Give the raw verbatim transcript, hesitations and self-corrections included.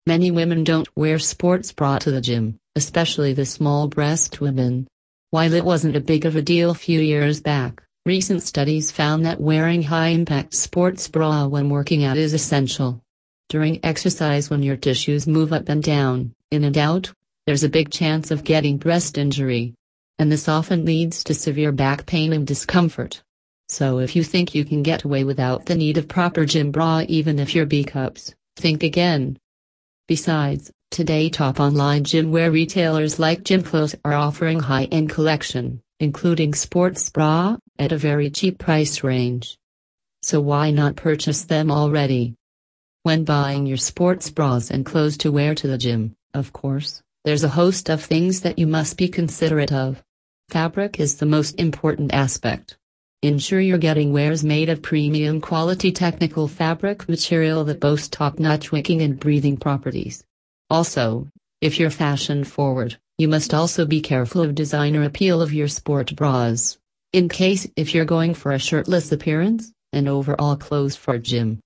Many women don't wear sports bra to the gym, especially the small-breast women. While it wasn't a big of a deal a few years back, recent studies found that wearing high-impact sports bra when working out is essential. During exercise, when your tissues move up and down, in and out, there's a big chance of getting breast injury. And this often leads to severe back pain and discomfort. So if you think you can get away without the need of proper gym bra even if you're B-cups, think again. Besides, today top online gym wear retailers like Gymclothes are offering high-end collection, including sports bra, at a very cheap price range. So why not purchase them already? When buying your sports bras and clothes to wear to the gym, of course, there's a host of things that you must be considerate of. Fabric is the most important aspect. Ensure you're getting wears made of premium quality technical fabric material that boasts top-notch wicking and breathing properties. Also, if you're fashion-forward, you must also be careful of designer appeal of your sport bras. In case if you're going for a shirtless appearance, and overall clothes for gym.